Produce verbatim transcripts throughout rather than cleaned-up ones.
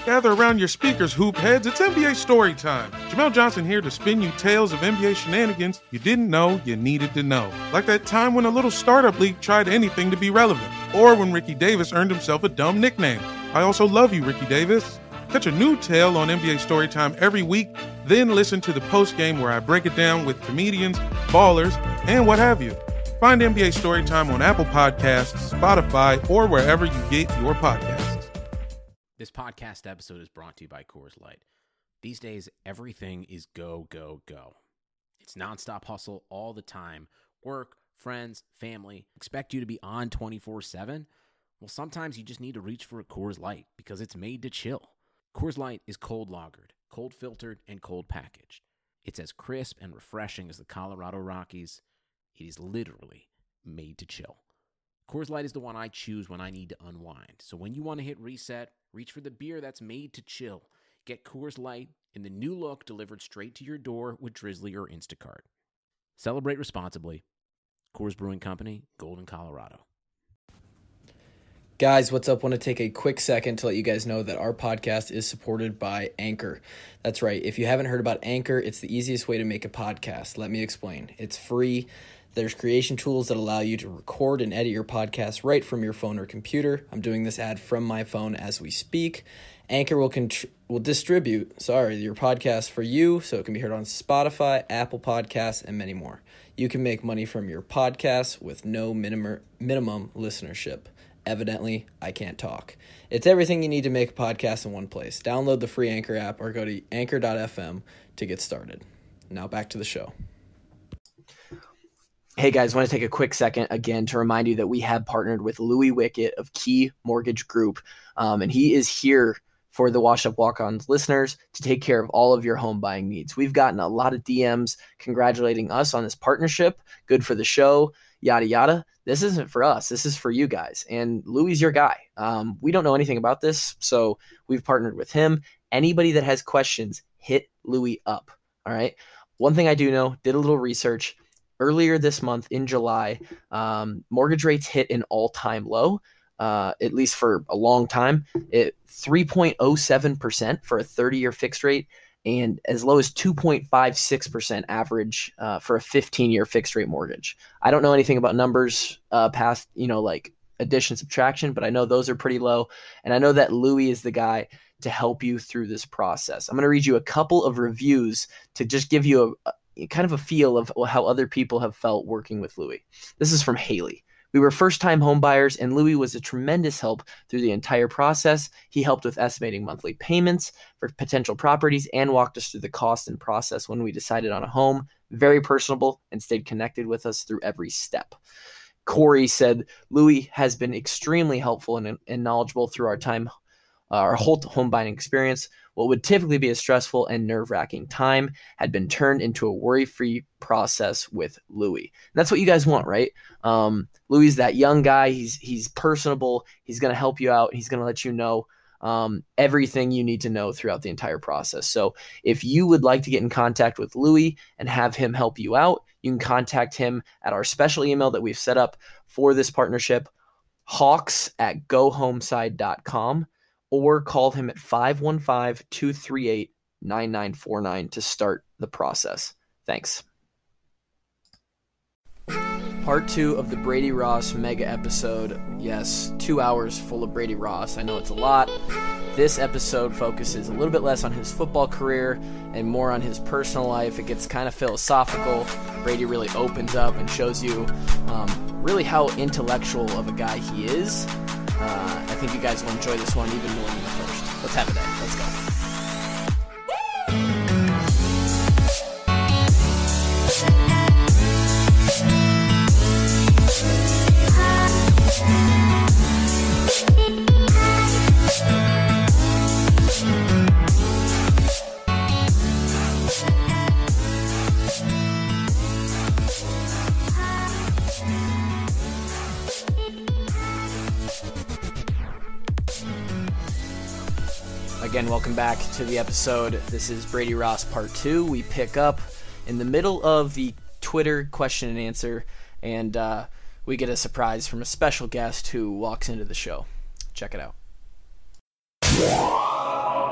Gather around your speakers, hoop heads. It's N B A story time. Jamel Johnson here to spin you tales of N B A shenanigans you didn't know you needed to know. Like that time when a little startup league tried anything to be relevant. Or when Ricky Davis earned himself a dumb nickname. I also love you, Ricky Davis. Catch a new tale on N B A Storytime every week, then listen to the postgame where I break it down with comedians, ballers, and what have you. Find N B A Storytime on Apple Podcasts, Spotify, or wherever you get your podcasts. This podcast episode is brought to you by Coors Light. These days, everything is go, go, go. It's nonstop hustle all the time. Work, friends, family, expect you to be on twenty-four seven. Well, sometimes you just need to reach for a Coors Light because it's made to chill. Coors Light is cold lagered, cold filtered, and cold packaged. It's as crisp and refreshing as the Colorado Rockies. It is literally made to chill. Coors Light is the one I choose when I need to unwind. So when you want to hit reset, reach for the beer that's made to chill. Get Coors Light in the new look delivered straight to your door with Drizzly or Instacart. Celebrate responsibly. Coors Brewing Company, Golden, Colorado. Guys, what's up? Want to take a quick second to let you guys know that our podcast is supported by Anchor. That's right. If you haven't heard about Anchor, it's the easiest way to make a podcast. Let me explain. It's free. There's creation tools that allow you to record and edit your podcast right from your phone or computer. I'm doing this ad from my phone as we speak. Anchor will contr- will distribute, sorry, your podcast for you so it can be heard on Spotify, Apple Podcasts, and many more. You can make money from your podcast with no minimum minimum listenership. Evidently, I can't talk. It's everything you need to make a podcast in one place. Download the free Anchor app or go to anchor dot f m to get started. Now back to the show. Hey guys, want to take a quick second again to remind you that we have partnered with Louis Wickett of Key Mortgage Group, um, and he is here for the Wash Up Walk-Ons listeners to take care of all of your home buying needs. We've gotten a lot of D Ms congratulating us on this partnership. Good for the show, yada, yada. This isn't for us. This is for you guys, and Louis is your guy. Um, we don't know anything about this, so we've partnered with him. Anybody that has questions, hit Louis up, all right? One thing I do know, did a little research. Earlier this month in July, um, mortgage rates hit an all-time low, uh, at least for a long time. It three point oh seven percent for a thirty-year fixed rate and as low as two point five six percent average uh, for a fifteen-year fixed rate mortgage. I don't know anything about numbers uh, past, you know, like addition, subtraction, but I know those are pretty low. And I know that Louis is the guy to help you through this process. I'm going to read you a couple of reviews to just give you a, a kind of a feel of how other people have felt working with Louis. This is from Haley. We were first-time home buyers, and Louis was a tremendous help through the entire process. He helped with estimating monthly payments for potential properties and walked us through the cost and process when we decided on a home. Very personable and stayed connected with us through every step. Corey said, Louis has been extremely helpful and, and knowledgeable through our time Uh, our whole home buying experience. What would typically be a stressful and nerve-wracking time had been turned into a worry-free process with Louis. And that's what you guys want, right? Um, Louis is that young guy. He's he's personable. He's going to help you out. He's going to let you know um, everything you need to know throughout the entire process. So if you would like to get in contact with Louis and have him help you out, you can contact him at our special email that we've set up for this partnership, hawks at go homeside dot com. Or call him at five one five, two three eight, nine nine four nine to start the process. Thanks. Part two of the Brady Ross mega episode. Yes, two hours full of Brady Ross. I know it's a lot. This episode focuses a little bit less on his football career and more on his personal life. It gets kind of philosophical. Brady really opens up and shows you um, really how intellectual of a guy he is. Uh, I think you guys will enjoy this one even more than the first. Let's have it then. Let's go. Again, welcome back to the episode. This is Brady Ross Part two. We pick up in the middle of the Twitter question and answer, and uh, we get a surprise from a special guest who walks into the show. Check it out.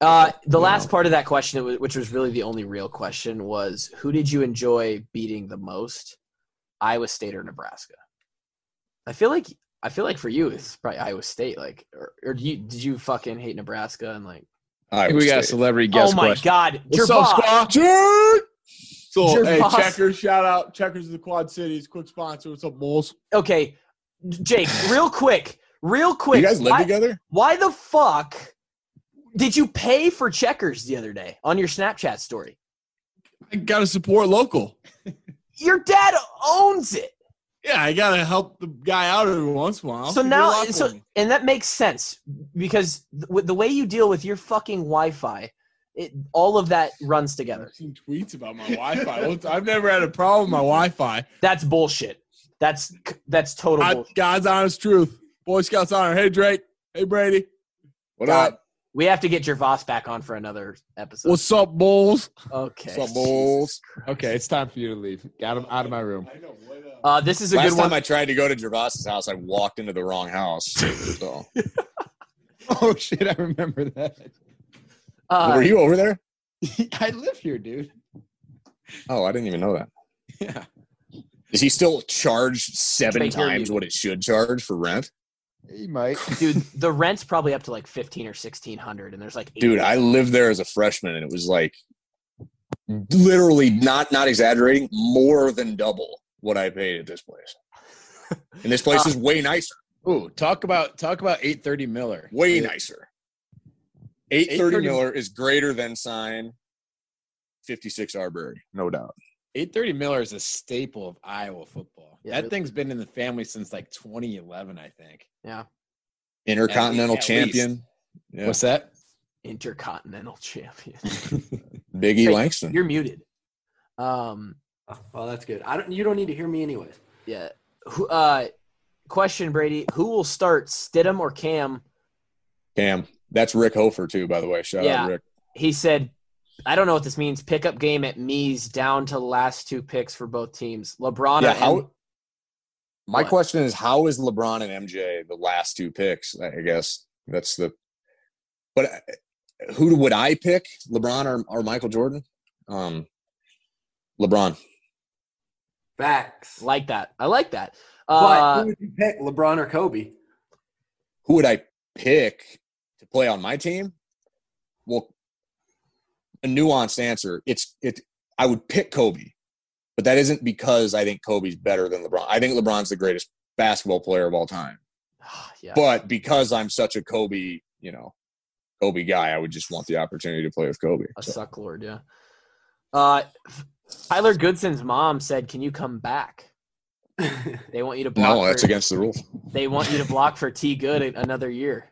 Uh, the last know. part of that question, which was really the only real question, was who did you enjoy beating the most, Iowa State or Nebraska? I feel like I feel like for you it's probably Iowa State. Like, or, or do you, did you fucking hate Nebraska and like? I think we got a celebrity guest Oh my question. God, What's Gervais. up, Squad? So, hey, Gervais. Checkers, shout out. Checkers of the Quad Cities, quick sponsor. What's up, Bulls? Okay, Jake, real quick, real quick. You guys live why, together? Why the fuck did you pay for Checkers the other day on your Snapchat story? I got to support local. Your dad owns it. Yeah, I got to help the guy out every once in a while. So He did a now, lot for so me. and that makes sense because th- with the way you deal with your fucking Wi-Fi, it, all of that runs together. I've seen tweets about my Wi-Fi. What's- I've never had a problem with my Wi-Fi. That's bullshit. That's that's total I, bullshit. God's honest truth. Boy Scouts honor. Hey, Drake. Hey, Brady. What God, up? we have to get Gervais back on for another episode. What's up, Bulls? okay? What's up, Bulls? Okay, it's time for you to leave. Get him out of my room. Uh, this is a Last good time one. I tried to go to Gervais's house, I walked into the wrong house. So. Oh shit, I remember that. Uh, Were you over there? I live here, dude. Oh, I didn't even know that. Yeah, Is he still charged seven Drake, you're times muted. what it should charge for rent? he might. dude, the rent's probably up to like fifteen or sixteen hundred, and there's like eight Dude, I lived there as a freshman, and it was like literally not not exaggerating, more than double what I paid at this place. And this place Uh, is way nicer, Ooh, talk about talk about eight thirty Miller. way Yeah. nicer. eight thirty eight thirty Miller is greater than sign fifty-six Arbery, no doubt. eight thirty Miller is a staple of Iowa football. Yeah, that really. thing's been in the family since like twenty eleven, I think. yeah, Intercontinental at champion. Yeah. What's that? intercontinental champion. Big E Hey, Langston. You're muted. Um, Oh, well, that's good. I don't. You don't need to hear me anyways. yeah. Who, uh, question, Brady. Who will start, Stidham or Cam? Cam. That's Rick Hofer, too, by the way. Shout Yeah. out, Rick. He said, I don't know what this means. Pickup game at Mies down to the last two picks for both teams. LeBron Yeah, or how, M- my What? question is, how is LeBron and M J the last two picks? I guess that's the – but uh, who would I pick, LeBron or, or Michael Jordan? Um, LeBron. Facts. like that. I like that. but Uh, who would you pick, LeBron or Kobe? Who would I pick to play on my team? Well, a nuanced answer. It's it. I would pick Kobe, but that isn't because I think Kobe's better than LeBron. I think LeBron's the greatest basketball player of all time. yeah. But because I'm such a Kobe, you know, Kobe guy, I would just want the opportunity to play with Kobe. A So, suck lord, yeah. Uh, Tyler Goodson's mom said, "Can you come back? They want you to block. no, that's for, against the rules. They want you to block for T. Good another year.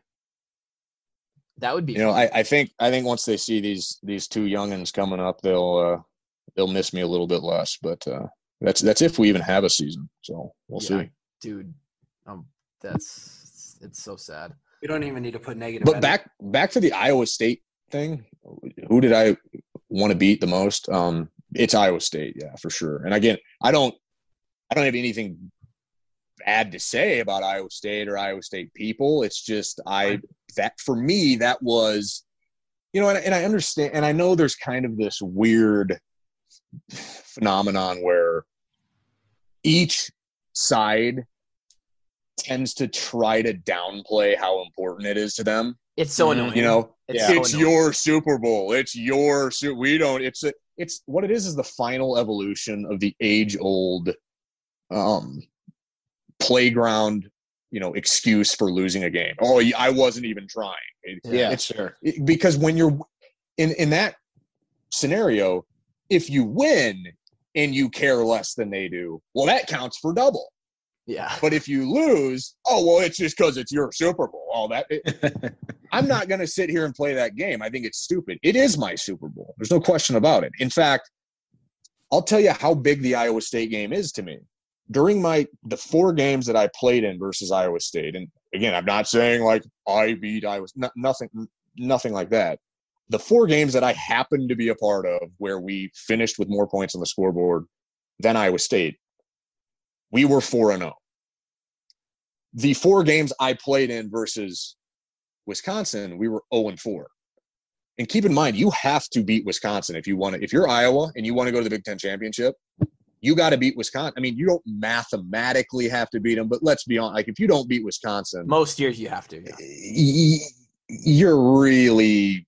That would be. You know, fun. I, I think I think once they see these these two youngins coming up, they'll uh, they'll miss me a little bit less. But uh, that's that's if we even have a season. So we'll Yeah, see. dude. Um, that's it's so sad. We don't even need to put negative. But edit. back back to the Iowa State thing. Who did I want to beat the most? Um, it's Iowa State, yeah, for sure. And again, I don't I don't have anything bad to say about Iowa State or Iowa State people. It's just I that for me that was, you know, and, and I understand, and I know there's kind of this weird phenomenon where each side tends to try to downplay how important it is to them. It's so Mhm. annoying. You know, It's it's so annoying. your Super Bowl. It's your Su- we don't. It's a, it's what it is is the final evolution of the age old, um, playground. You know, excuse for losing a game. Oh, I wasn't even trying. It- Yeah, it's sure. it- because when you're in in that scenario, if you win and you care less than they do, well, that counts for double. Yeah. But if you lose, oh, well, it's just because it's your Super Bowl. All that. It, I'm not going to sit here and play that game. I think it's stupid. It is my Super Bowl. There's no question about it. In fact, I'll tell you how big the Iowa State game is to me. During my the four games that I played in versus Iowa State, and again, I'm not saying like I beat Iowa, no, nothing, nothing like that. The four games that I happened to be a part of where we finished with more points on the scoreboard than Iowa State, we were four and oh. The four games I played in versus Wisconsin, we were oh and four. And keep in mind, you have to beat Wisconsin if you want to. If you're Iowa and you want to go to the Big Ten championship, you got to beat Wisconsin. I mean, you don't mathematically have to beat them, but let's be honest. Like, if you don't beat Wisconsin, Most years you have to. Yeah. you're really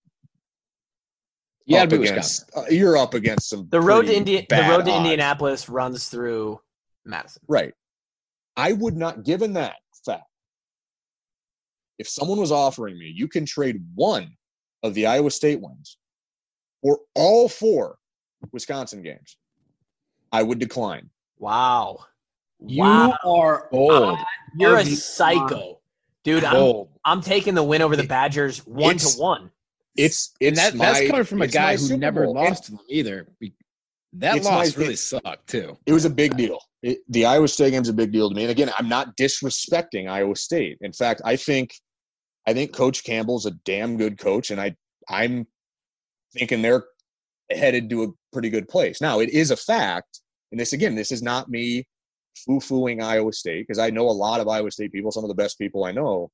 You got up to be against. Wisconsin. Uh, you're up against some. The road to pretty Indi- the bad road to odds. Indianapolis runs through Madison. Right. I would not, given that fact, if someone was offering me, you can trade one of the Iowa State wins or all four Wisconsin games, I would decline. Wow. You Wow. are Bold. You're a of the- psycho. Dude, I'm, Bold. I'm taking the win over the It- Badgers one to it's- one. It's And it's that, my, that's coming from a it's my guy who Super never Bowl. lost to them either. Be- That It's my- loss really it- sucked, too. It was a big deal. It, the Iowa State game's a big deal to me. And again, I'm not disrespecting Iowa State. In fact, I think I think Coach Campbell's a damn good coach, and I I'm thinking they're headed to a pretty good place. Now, it is a fact, and this again, this is not me foo-fooing Iowa State, because I know a lot of Iowa State people, some of the best people I know.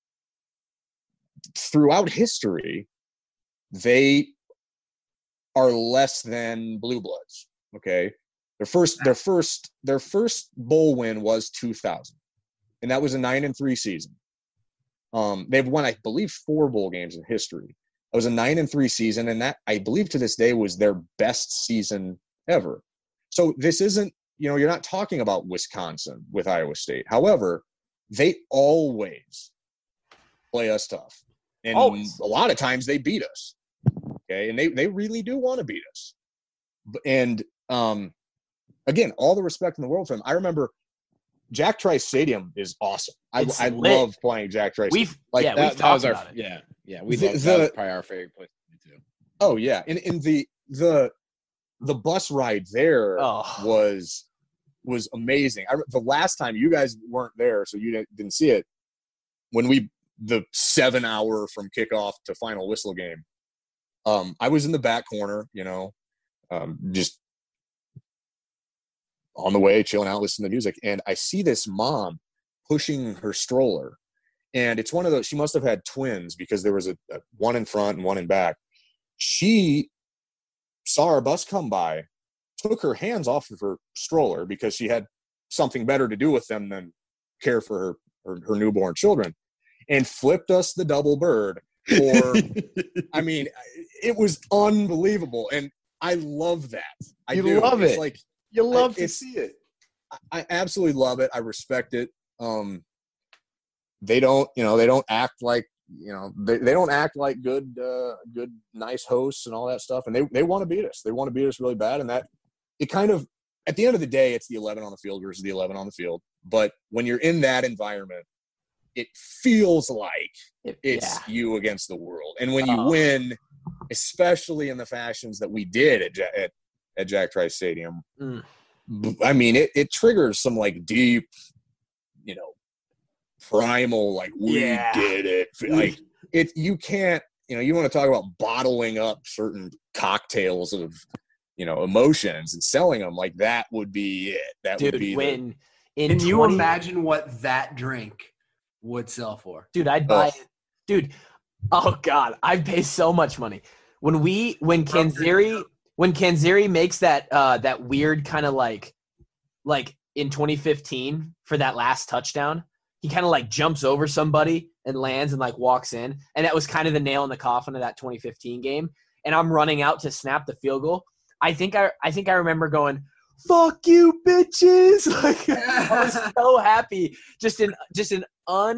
Throughout history, they are less than blue bloods. Okay. Their first, their first, their first bowl win was two thousand, and that was a nine and three season. Um, they've won, I believe, four bowl games in history. It was a nine and three season, and that, I believe, to this day was their best season ever. So this isn't, you know, you're not talking about Wisconsin with Iowa State. However, they always play us tough, and Always. a lot of times they beat us. Okay, and they they really do want to beat us. B- And um, again, all the respect in the world for them. I remember Jack Trice Stadium is awesome. I, It's I lit. love playing Jack Trice. We've Like, yeah, That, we've that was talked our about it. yeah yeah we The- loved, that was the- probably our favorite place to do too. oh yeah, and in the the the bus ride there Oh. was was amazing. I, the last time you guys weren't there, so you didn't, didn't see it. When we the seven hour from kickoff to final whistle game, um, I was in the back corner, you know, um, just on the way, chilling out, listening to music, and I see this mom pushing her stroller, and it's one of those. She must have had twins because there was a, a one in front and one in back. She saw our bus come by, took her hands off of her stroller because she had something better to do with them than care for her her, her newborn children, and flipped us the double bird. For I mean, it was unbelievable, and I love that. I You do. love It's it. like You love to see it. I absolutely love it. I respect it. Um, they don't, you know, they don't act like, you know, they, they don't act like good, uh, good, nice hosts and all that stuff. And they, they want to beat us. They want to beat us really bad. And that it kind of, at the end of the day, it's the eleven on the field versus the eleven on the field. But when you're in that environment, it feels like It- it's yeah. you against the world. And when you Oh. win, especially in the fashions that we did at, Ja- at, at Jack Trice Stadium, Mm. b- I mean, it, it triggers some like deep, you know, primal, like we Yeah. did it. Like it, you can't, you know, you want to talk about bottling up certain cocktails of, you know, emotions and selling them, like that would be it. That would Dude, be the, when in Can you twenty imagine what that drink would sell for? Dude, I'd buy Ugh. it. Dude, oh God, I'd pay so much money. When we when Kanziri when Kanziri makes that uh that weird kind of like like in twenty fifteen for that last touchdown, he kind of like jumps over somebody and lands and like walks in. And that was kind of the nail in the coffin of that twenty fifteen game. And I'm running out to snap the field goal. I think I I think I remember going, fuck you, bitches. Like I was so happy. Just an just an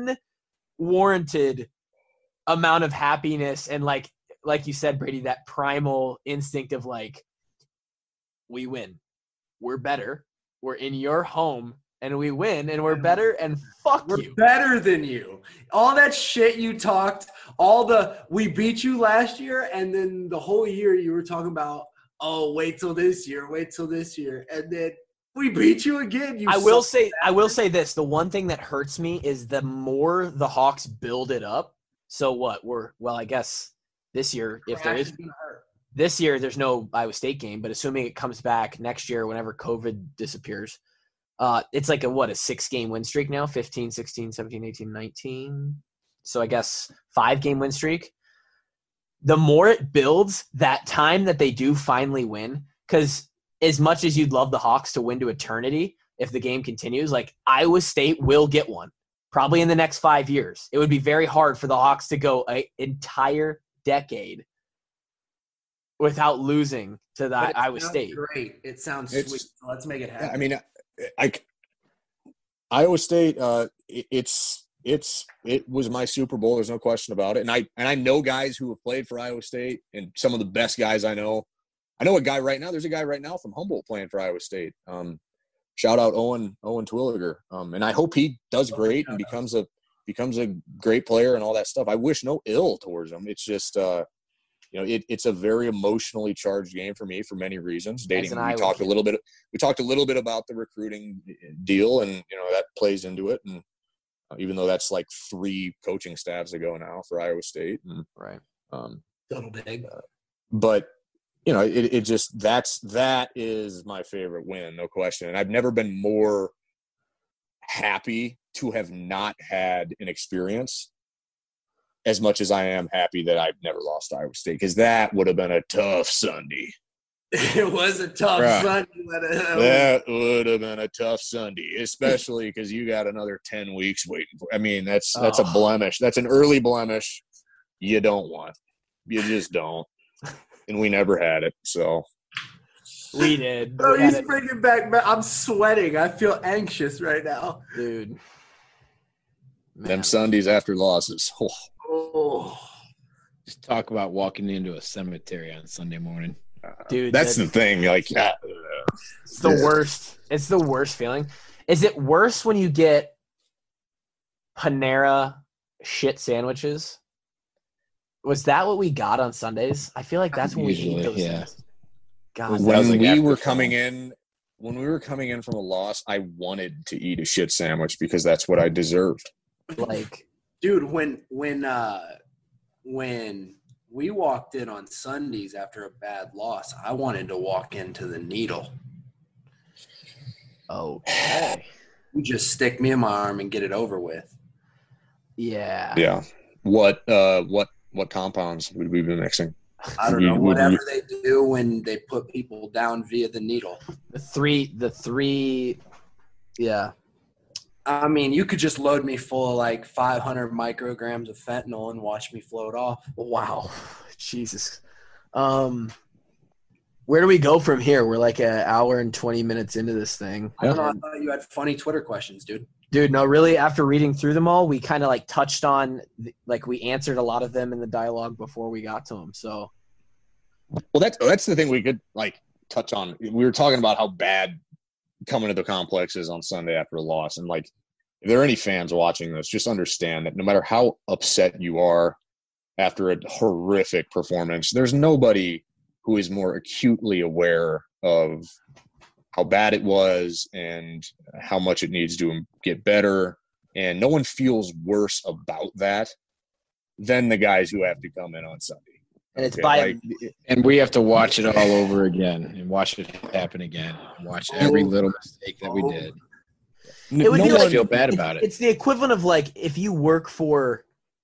unwarranted amount of happiness, and like like you said, Brady, that primal instinct of like, we win, we're better, we're in your home, and we win, and we're better, and fuck We're you. better than you. All that shit you talked, all the we beat you last year, and then the whole year you were talking about, oh, wait till this year, wait till this year, and then we beat you again. You I will suck. say, I will say this: the one thing that hurts me is the more the Hawks build it up. So what? We're well, I guess this year, if there Crash is gonna hurt. this year, there's no Iowa State game, but assuming it comes back next year, whenever COVID disappears, uh, it's like a, what, a six game win streak now, fifteen, sixteen, seventeen, eighteen, nineteen. So I guess five game win streak. the more it builds, that time that they do finally win, because as much as you'd love the Hawks to win to eternity, if the game continues, like Iowa State will get one probably in the next five years. It would be very hard for the Hawks to go an entire decade without losing to that Iowa State. Great. It sounds It's- sweet. So let's make it happen. Yeah, I mean, I, I Iowa State. Uh, it, it's it's it was my Super Bowl. There's no question about it. And I and I know guys who have played for Iowa State, and some of the best guys I know. I know a guy right now. There's a guy right now from Humboldt playing for Iowa State. Um, shout out Owen Owen Twilliger. Um, and I hope he does great and becomes a becomes a great player and all that stuff. I wish no ill towards him. It's just. Uh, You know, it, it's a very emotionally charged game for me for many reasons. Dating, we talked kid. a little bit. We talked a little bit about the recruiting deal, and you know that plays into it. And uh, even though that's like three coaching staffs ago now for Iowa State, and, Right. Um, Double big. uh, but you know, it, it just that's that is my favorite win, no question. And I've never been more happy to have not had an experience as much as I am happy that I've never lost Iowa State, because that would have been a tough Sunday. It was a tough Right. Sunday. But, uh, That would have been a tough Sunday, especially because you got another ten weeks waiting for. I mean, that's that's Oh. a blemish. That's an early blemish you don't want. You just don't. And we never had it, so. We did. Bro, We had he's it, bringing back. I'm sweating. I feel anxious right now. dude. Them Man. Sundays after losses. Oh. Oh, Just talk about walking into a cemetery on Sunday morning. Dude, That's that- the thing. Like, uh, It's the Yeah. worst. It's the worst feeling. Is it worse when you get Panera shit sandwiches? Was that what we got on Sundays? I feel like that's when we eat Usually, those yeah. things. God, Was- when was like we after were fall. coming in, when we were coming in from a loss, I wanted to eat a shit sandwich because that's what I deserved. like dude, when when uh when we walked in on Sundays after a bad loss, I wanted to walk into the Needle. okay, You just stick me in my arm and get it over with. yeah, Yeah. What uh what what compounds would we be mixing? I don't know, We- we- whatever they do when they put people down via the needle. The three, the three, yeah. I mean, you could just load me full of like five hundred micrograms of fentanyl and watch me float off. Wow, Jesus. Um, where do we go from here? We're like an hour and twenty minutes into this thing. I don't know. I thought you had funny Twitter questions, dude. Dude, no, really, after reading through them all, we kind of like touched on, like we answered a lot of them in the dialogue before we got to them. So, Well, that's that's the thing we could like touch on. We were talking about how bad coming to the complex is on Sunday after a loss, and like if there are any fans watching this, just understand that no matter how upset you are after a horrific performance, there's nobody who is more acutely aware of how bad it was and how much it needs to get better. And no one feels worse about that than the guys who have to come in on Sunday. and it's Okay, by like, And we have to watch it all over again and watch it happen again. And watch every little mistake that we did. It would no be one like- feel bad it's, about it. It's the equivalent of like if you work for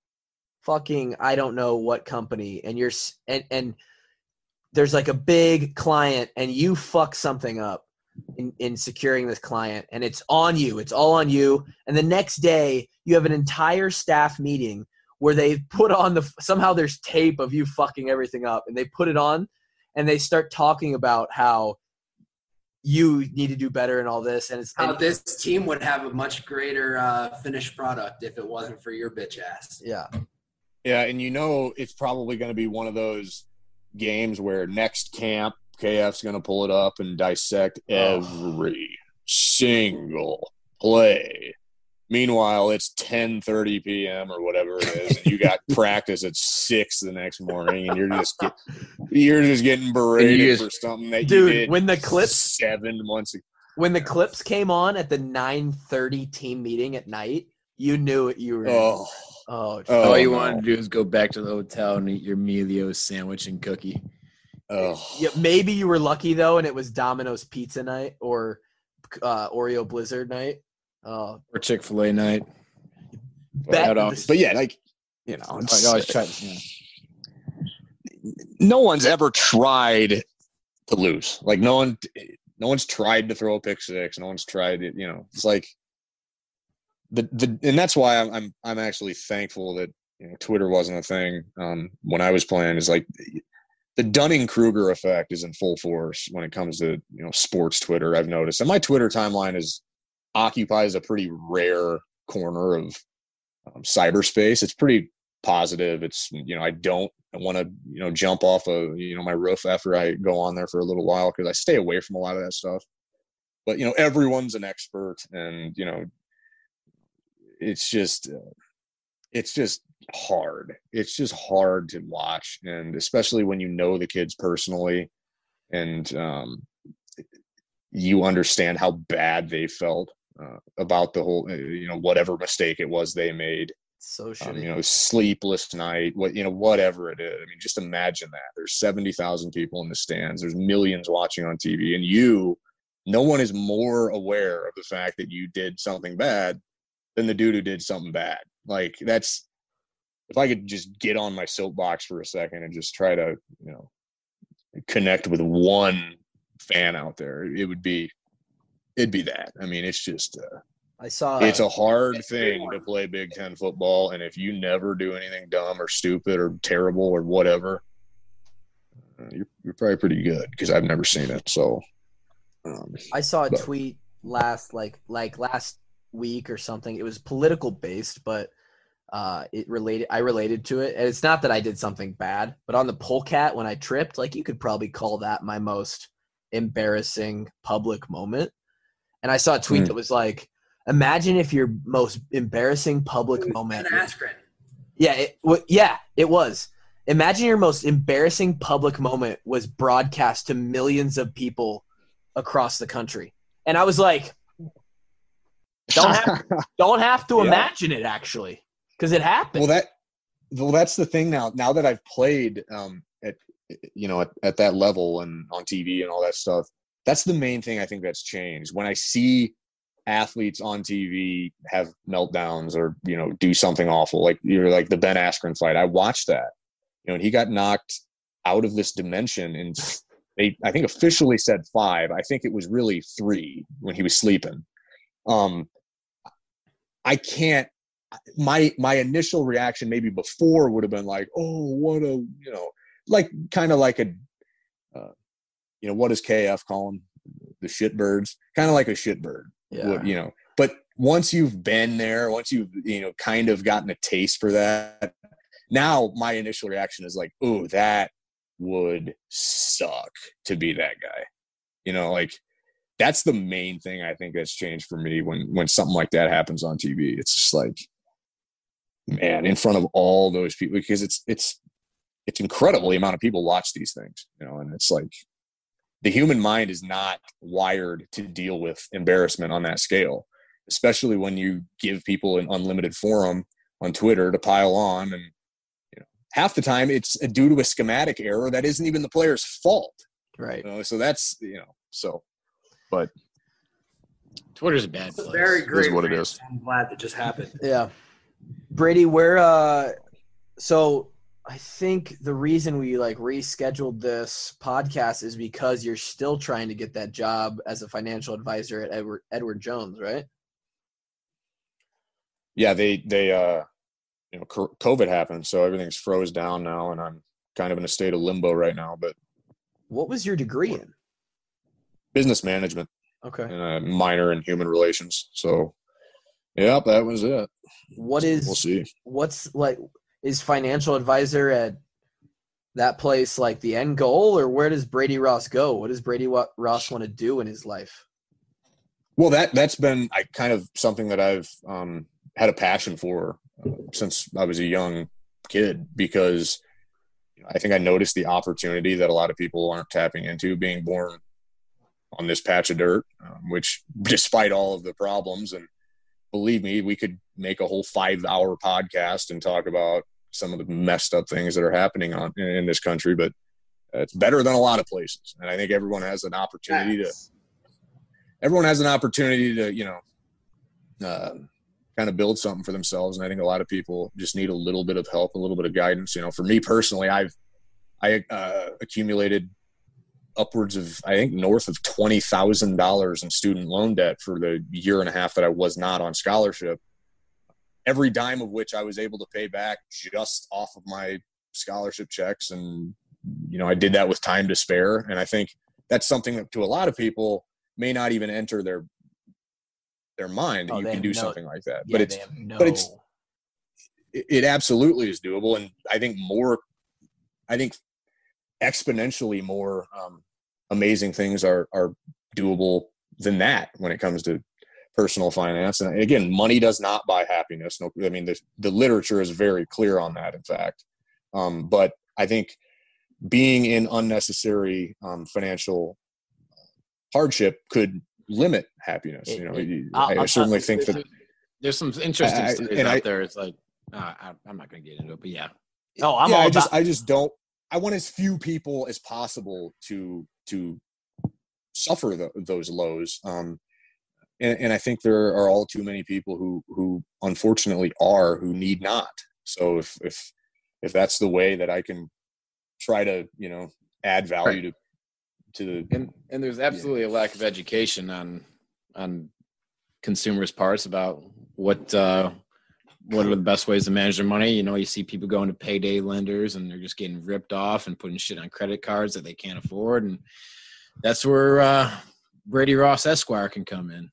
fucking I don't know what company and you're s- and and there's like a big client and you fuck something up in, in securing this client and it's on you. It's all on you. And the next day you have an entire staff meeting where they put on the somehow there's tape of you fucking everything up and they put it on and they start talking about how you need to do better and all this and it's How and, this team would have a much greater uh, finished product if it wasn't for your bitch ass. yeah. Yeah, and you know it's probably going to be one of those games where next camp, K F's going to pull it up and dissect every single play. Meanwhile, it's ten thirty p.m. or whatever it is, and you got practice at six the next morning, and you're just get, you're just getting berated just- for something that Dude, you did when the clips seven months ago. when the clips came on at the nine thirty team meeting at night, you knew it. You were Oh, oh, Oh, all you no. want to do is go back to the hotel and eat your Melio's sandwich and cookie. oh. yeah, maybe you were lucky though, and it was Domino's pizza night or uh, Oreo Blizzard night. Oh, Or Chick-fil-A night. bet I'd that always- this- But yeah, like you know, I'd it's, always try. Yeah. no one's ever tried to lose. Like no one, no one's tried to throw a pick six. No one's tried it. You know, it's like the the, and that's why I'm I'm I'm actually thankful that you know Twitter wasn't a thing um, when I was playing. Is like the Dunning-Kruger effect is in full force when it comes to you know sports Twitter. I've noticed, and my Twitter timeline is occupies a pretty rare corner of um, cyberspace. It's pretty positive. It's you know I don't want to you know jump off of you know my roof after I go on there for a little while because I stay away from a lot of that stuff. But you know everyone's an expert, and you know it's just uh, it's just hard. It's just hard to watch, and especially when you know the kids personally, and um, you understand how bad they felt uh, about the whole you know whatever mistake it was they made. So shitty. Um, you know, sleepless night, what you know, whatever it is. I mean, just imagine that. There's seventy thousand people in the stands. There's millions watching on T V, and you, no one is more aware of the fact that you did something bad than the dude who did something bad. Like that's, if I could just get on my soapbox for a second and just try to, you know, connect with one fan out there, it would be, it'd be that. I mean, it's just. Uh, I saw it's a hard thing to play Big Ten football, and if you never do anything dumb or stupid or terrible or whatever, uh, you're, you're probably pretty good because I've never seen it. So um, I saw a but. tweet last like like last week or something. It was political based, but uh, it related. I related to it, and it's not that I did something bad, but on the polecat when I tripped, like you could probably call that my most embarrassing public moment. And I saw a tweet mm. that was like, imagine if your most embarrassing public moment. Ben Askren. Yeah, it, w- yeah, it was. Imagine your most embarrassing public moment was broadcast to millions of people across the country, and I was like, "Don't have, don't have to Yeah. imagine it actually, because it happened." Well, that well, that's the thing now. Now that I've played um, at you know at, at that level and on T V and all that stuff, that's the main thing I think that's changed. When I see athletes on T V have meltdowns or you know do something awful, like you're like the Ben Askren fight. I watched that, you know, and he got knocked out of this dimension, and they I think officially said five. I think it was really three when he was sleeping. Um, I can't. My my initial reaction maybe before would have been like, oh, what a you know, like kind of like a, uh, you know, what does K F call them? The shitbirds, kind of like a shitbird. Yeah. Would, you know, but once you've been there, once you've, you know, kind of gotten a taste for that, now my initial reaction is like, oh, that would suck to be that guy. You know, like that's the main thing I think that's changed for me when, when something like that happens on T V. It's just like, man, in front of all those people, because it's, it's, it's incredible the amount of people watch these things, you know, and it's like, the human mind is not wired to deal with embarrassment on that scale, especially when you give people an unlimited forum on Twitter to pile on. And you know, half the time it's due to a schematic error that isn't even the player's fault. Right. You know? So that's, you know, so, but Twitter's a bad It's a place. very great. what it rant. is. I'm glad that just happened. Yeah. Brady, where uh so I think the reason we like rescheduled this podcast is because you're still trying to get that job as a financial advisor at Edward Edward Jones, right? Yeah, they, they, uh, you know, COVID happened, so everything's froze down now, and I'm kind of in a state of limbo right now, but What was your degree in? business management Okay. and a minor in human relations. So, yep, that was it. What is We'll see. what's like is financial advisor at that place like the end goal, or where does Brady Ross go? What does Brady Wa- Ross want to do in his life? Well, that that's been I kind of something that I've um, had a passion for uh, since I was a young kid, because you know, I think I noticed the opportunity that a lot of people aren't tapping into, being born on this patch of dirt, um, which despite all of the problems, and believe me, we could make a whole five hour podcast and talk about some of the messed up things that are happening on in, in this country, but it's better than a lot of places. And I think everyone has an opportunity Yes. to, everyone has an opportunity to, you know, uh, kind of build something for themselves. And I think a lot of people just need a little bit of help, a little bit of guidance. You know, for me personally, I've, I uh, accumulated upwards of, I think, north of twenty thousand dollars in student loan debt for the year and a half that I was not on scholarship. Every dime of which I was able to pay back just off of my scholarship checks. And, you know, I did that with time to spare. And I think that's something that to a lot of people may not even enter their, their mind. Oh, you they can do no, something like that, yeah, but it's, no. but it's, it, it absolutely is doable. And I think more, I think exponentially more um, amazing things are, are doable than that when it comes to personal finance. And again, money does not buy happiness. No, I mean, the, the literature is very clear on that, in fact. Um, but I think being in unnecessary um, financial hardship could limit happiness. It, you know, it, I, I I'll, certainly I'll, think that there's some interesting I, stories and out I, there. It's like, uh, I, I'm not going to get into it, but yeah. No, I'm yeah, all I just, about- I just don't, I want as few people as possible to, to suffer the, those lows. Um, And, and I think there are all too many people who, who unfortunately are, who need not. So if, if, if that's the way that I can try to, you know, add value Right. to, to the, And and there's absolutely a lack of education on on consumers' parts about what uh, what are the best ways to manage their money. You know, you see people going to payday lenders and they're just getting ripped off and putting shit on credit cards that they can't afford, and that's where uh, Brady Ross Esquire can come in.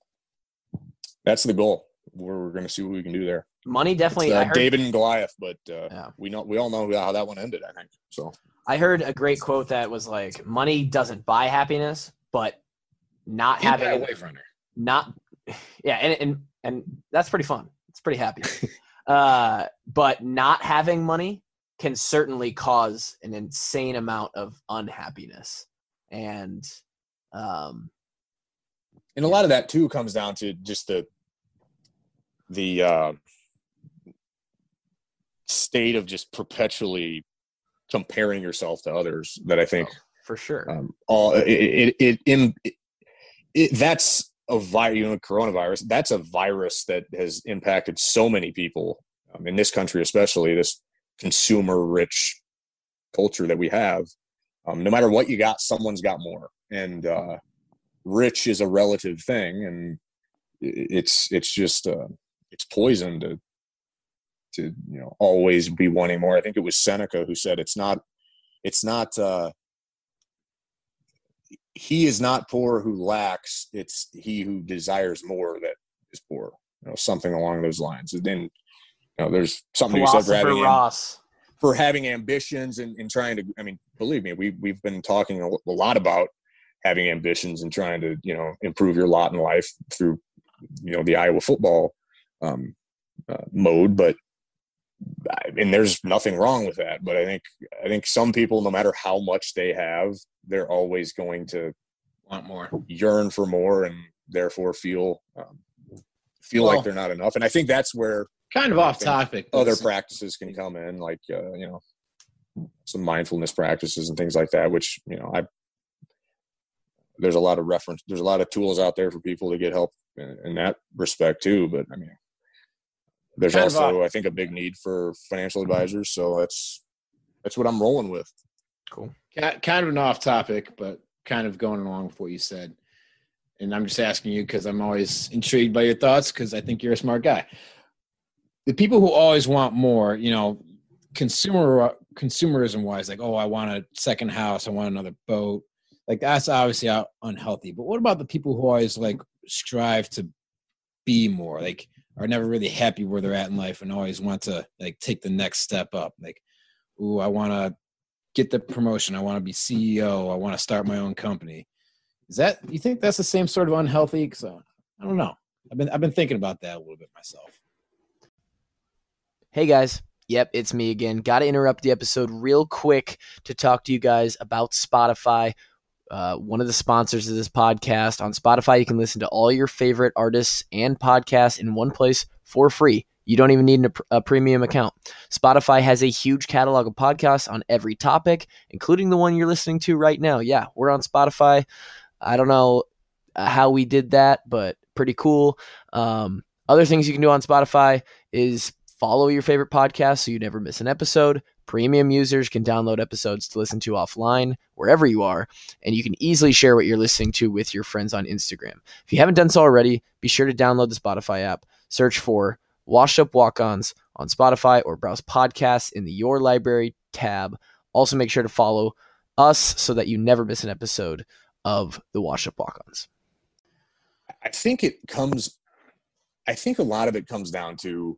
that's the goal. We're, we're going to see what we can do there. money definitely. It's, uh, I heard, David and Goliath, but uh, Yeah. we know, we all know how that one ended, I think. So I heard a great quote that was like, money doesn't buy happiness, but not And having by a it, wave runner. not yeah, and and and that's pretty fun. It's pretty happy. uh, but not having money can certainly cause an insane amount of unhappiness, and um, and a lot of that too comes down to just the the uh, state of just perpetually comparing yourself to others. That I think for sure. um, all it it, it, in, it, it that's a virus. You know, coronavirus. That's a virus that has impacted so many people um, in this country, especially this consumer-rich culture that we have. Um, no matter what you got, someone's got more, and uh, rich is a relative thing, and it's it's just uh, it's poison to to you know always be wanting more. I think it was Seneca who said it's not it's not uh, he is not poor who lacks, it's he who desires more that is poor. You know, something along those lines. And then you know, there's something to be said for Philosopher having Ross. for having ambitions and, and trying to. I mean, believe me, we we've been talking a, a lot about having ambitions and trying to you know improve your lot in life through you know the Iowa football um, uh, mode, but. And there's nothing wrong with that, but I think I think some people, no matter how much they have, they're always going to Want more. yearn for more, and therefore feel um, feel Well, like they're not enough. And I think that's where Kind of off think topic. but other it's- practices can come in, like uh, you know some mindfulness practices and things like that. Which you know, I there's a lot of reference, there's a lot of tools out there for people to get help in, in that respect too. But I mean. There's Kind of also, I think, a big need for financial advisors. So that's that's what I'm rolling with. Cool. Ki- Kind of an off topic, but kind of going along with what you said. And I'm just asking you because I'm always intrigued by your thoughts because I think you're a smart guy. The people who always want more, you know, consumer consumerism wise, like, oh, I want a second house, I want another boat. Like that's obviously out unhealthy. But what about the people who always like strive to be more? Like are never really happy where they're at in life and always want to like take the next step up. Like, ooh, I want to get the promotion. I want to be C E O. I want to start my own company. Is that, you think that's the same sort of unhealthy? Cause uh, I don't know. I've been, I've been thinking about that a little bit myself. Hey guys. Yep, it's me again. Got to interrupt the episode real quick to talk to you guys about Spotify. Uh, one of the sponsors of this podcast. On Spotify, you can listen to all your favorite artists and podcasts in one place for free. You don't even need a, a premium account. Spotify has a huge catalog of podcasts on every topic, including the one you're listening to right now. Yeah, we're on Spotify. I don't know how we did that, but pretty cool. Um, other things you can do on Spotify is follow your favorite podcast so you never miss an episode. Premium users can download episodes to listen to offline wherever you are, and you can easily share what you're listening to with your friends on Instagram. If you haven't done so already, be sure to download the Spotify app, search for Washed Up Walk-Ons on Spotify, or browse podcasts in the Your Library tab. Also, make sure to follow us so that you never miss an episode of the Washed Up Walk-Ons. I think it comes, I think a lot of it comes down to,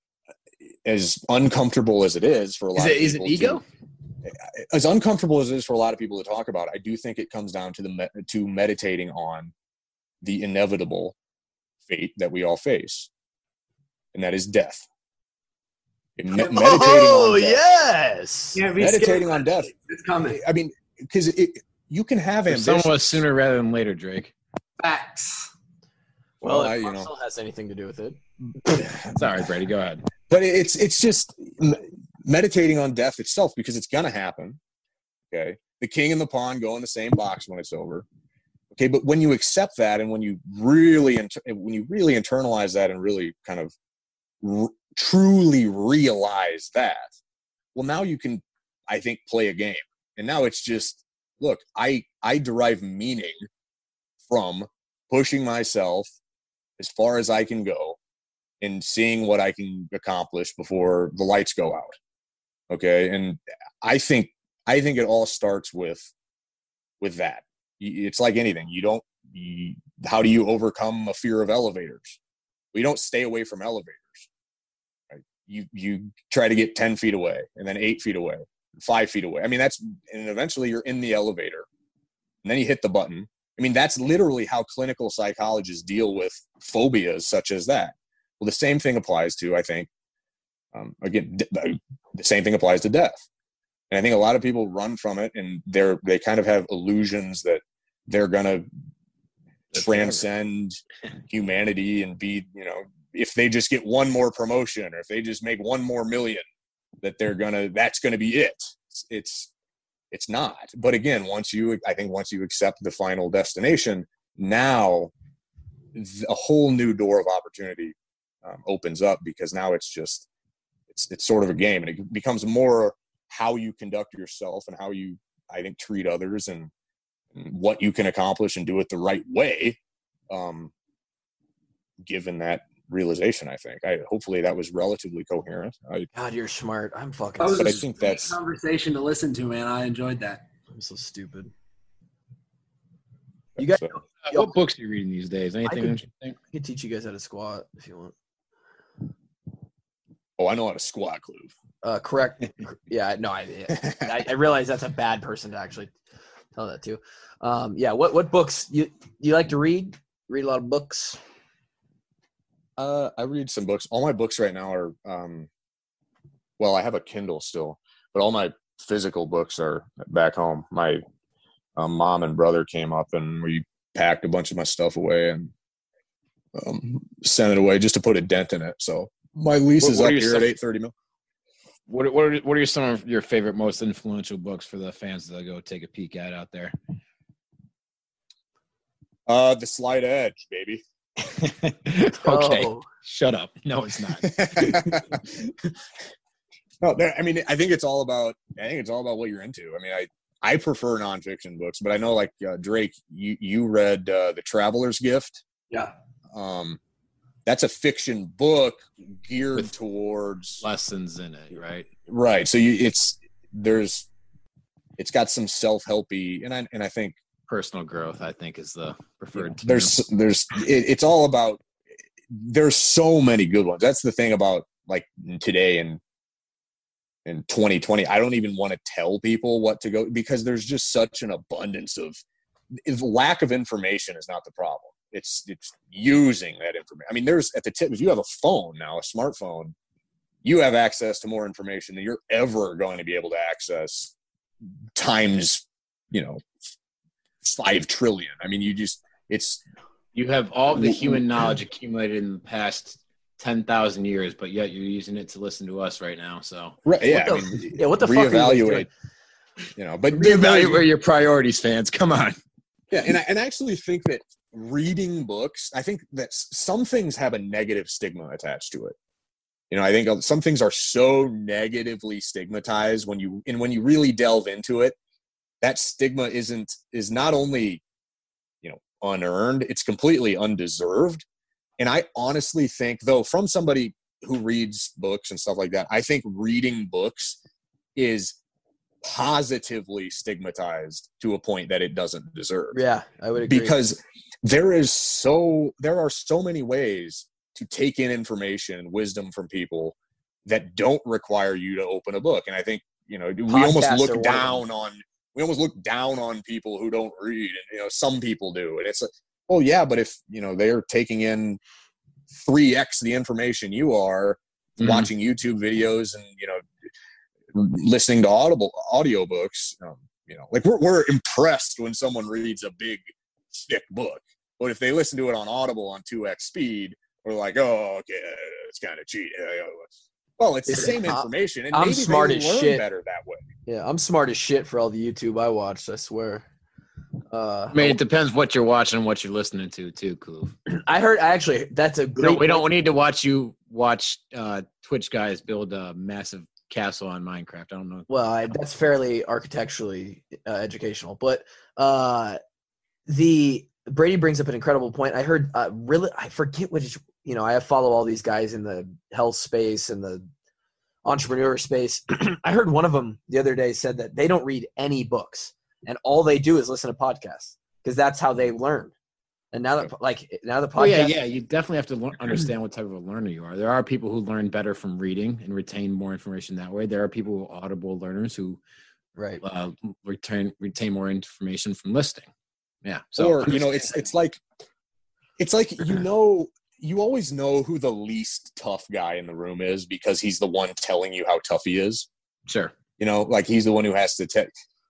as uncomfortable as it is for a lot Is it, of is it people ego? to, as uncomfortable as it is for a lot of people to talk about, I do think it comes down to the me- to meditating on the inevitable fate that we all face, and that is death. Me- meditating oh, on death. yes. Can't be Meditating scared. on death. It's coming. I mean, because it, you can have For some ambition. of us sooner rather than later, Drake. Facts. Well, Well, if I, you Marcel know, has anything to do with it. It's all right, Brady. Go ahead. but it's it's just meditating on death itself, because it's gonna happen. Okay, the king and the pawn go in the same box when it's over. Okay, but when you accept that, and when you really inter- when you really internalize that, and really kind of r- truly realize that, well, now you can, I think, play a game. And now it's just, look, I I derive meaning from pushing myself as far as I can go and seeing what I can accomplish before the lights go out. Okay, and I think I think it all starts with with that. It's like anything. You don't. You, how do you overcome a fear of elevators? We don't stay away from elevators. Right? You you try to get ten feet away, and then eight feet away, five feet away. I mean, that's, and eventually you're in the elevator, and then you hit the button. I mean, that's literally how clinical psychologists deal with phobias such as that. Well, the same thing applies to, I think, um, again, d- the same thing applies to death. And I think a lot of people run from it, and they're they kind of have illusions that they're gonna transcend humanity and be, you know, if they just get one more promotion, or if they just make one more million, that they're gonna that's gonna be it. It's, it's It's not. But again, once you, I think once you accept the final destination, now a whole new door of opportunity um, opens up, because now it's just, it's it's sort of a game, and it becomes more how you conduct yourself and how you, I think, treat others, and, and what you can accomplish and do it the right way. Um, given that realization, I think, I hopefully that was relatively coherent. I, God, you're smart. I'm fucking. That was but I a think great that's conversation to listen to, man. I enjoyed that. I'm so stupid. You guys, so. Uh, what books are you reading these days? Anything could- interesting? I can teach you guys how to squat if you want. Oh, I know how to squat, Clue. Uh, correct. Yeah, no, I, yeah. I I realize that's a bad person to actually tell that to. Um, yeah, what what books you you like to read? Read a lot of books. Uh, I read some books. All my books right now are, um, well, I have a Kindle still, but all my physical books are back home. My um, mom and brother came up, and we packed a bunch of my stuff away and um, sent it away just to put a dent in it. So my lease What- is what up are your here some- at eight thirty mil. What what are, what are some of your favorite, most influential books for the fans to go take a peek at out there? Uh, The Slight Edge, baby. Okay, Oh, shut up. No, it's not. No, there, I mean, I think it's all about. I think it's all about what you're into. I mean, I I prefer nonfiction books, but I know, like uh, Drake, you you read uh, The Traveler's Gift. Yeah. Um, that's a fiction book geared With towards Lessons in it, right? right. So you, it's there's, it's got some self-helpy, and I and I think Personal growth, I think, is the preferred term. there's there's it, it's all about. There's so many good ones. That's the thing about like today and in twenty twenty. I don't even want to tell people what to go, because there's just such an abundance of. If lack of information is not the problem. It's it's using that information. I mean, there's at the tip. If you have a phone now, a smartphone, you have access to more information than you're ever going to be able to access times, you know, five trillion. I mean, you just it's You have all the human knowledge accumulated in the past ten thousand years, but yet you're using it to listen to us right now. So, right. Yeah, the- I mean, yeah, what the fuck are you guys doing? reevaluate. You know, but reevaluate your priorities, fans. Come on. Yeah, and I, and I actually think that reading books, I think that s- some things have a negative stigma attached to it. You know, I think some things are so negatively stigmatized when you, and when you really delve into it, that stigma isn't, is not only, you know, unearned, it's completely undeserved. And I honestly think, though, from somebody who reads books and stuff like that, I think reading books is positively stigmatized to a point that it doesn't deserve. Yeah, I would agree. Because there is so, there are so many ways to take in information and wisdom from people that don't require you to open a book. And I think, you know, we Podcasts almost are look one down on, we almost look down on people who don't read. And, you know, some people do. And it's like, well, yeah, but if, you know, they're taking in three X the information you are, mm-hmm. watching YouTube videos and, you know, listening to audible audiobooks, um, you know, like we're, we're impressed when someone reads a big, thick book. But if they listen to it on Audible on two X speed, we're like, oh, okay, it's kind of cheating. Well, it's the same information, and I'm maybe smart they as learn shit. better that way. Yeah, I'm smart as shit for all the YouTube I watched, I swear. Uh, I mean, it depends what you're watching and what you're listening to, too, Kloof. I heard, I actually, that's a We great don't, we don't need to watch you watch uh, Twitch guys build a massive castle on Minecraft. I don't know. Well, I, that's fairly architecturally uh, educational, but uh, the Brady brings up an incredible point. I heard uh, really, I forget which, you know, I follow all these guys in the health space and the entrepreneur space. I heard one of them the other day said that they don't read any books and all they do is listen to podcasts because that's how they learn. And now that, like, now the podcast. Oh, yeah, yeah. You definitely have to learn, understand what type of a learner you are. There are people who learn better from reading and retain more information that way. There are people who are audible learners who right uh, retain retain more information from listening. Yeah. So, or, you know, it's it's like it's like, you know, you always know who the least tough guy in the room is because he's the one telling you how tough he is. Sure. You know, like he's the one who has to tell.